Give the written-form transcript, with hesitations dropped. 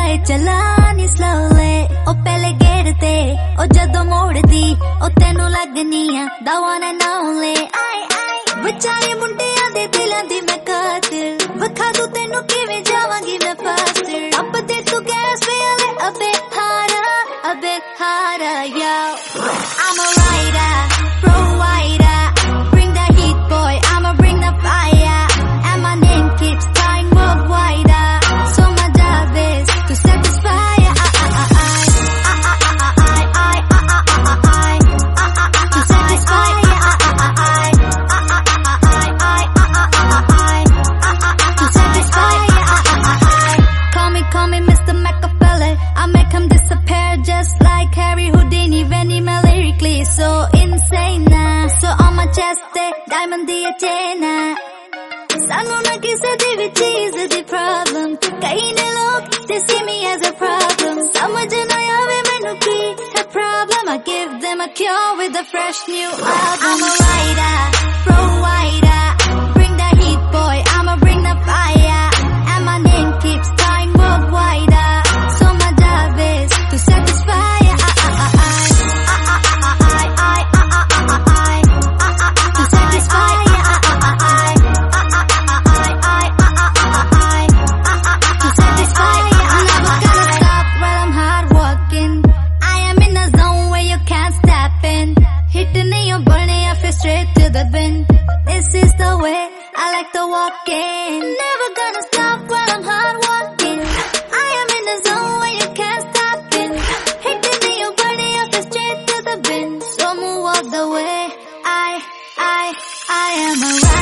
लगाए चलानी slowly ओ पहले गेट ते ओ जदों मोड़दी ओ तेनू लगनी आ the one and only बेचारे मुंडियां दे दिलां दी मैं कातिल वखा दूं तेनू किवें जावांगी मैं फास्टर अब दे तू गैस पे a bit harder yo I'm a rider pro rider bring the heat boy I'ma bring the fire and my name keeps flying worldwide so my job is to satisfy to satisfy call me Mr. Machiavelli I make him disappear just like Harry Houdini when he lyrically so insane so on my chest diamond the chain sanu na kise di cheez di problem kahi ne log they see me as a problem samajh na aave mainu ki hai problem I give them a cure with a fresh new album I'm a rider pro rider bring the heat boy I'ma bring the fire and my name keeps flying worldwide so my job is to satisfy to satisfy to satisfy I'm never gonna stop while I'm hard working I am in a zone where you can't step in hitting your burning I feel straight to the bin this is the way I like to walk in never gonna stop while I'm hard working I am in a zone where you can't stop in hitting your burning I feel straight to the bin so move out the way I am a rider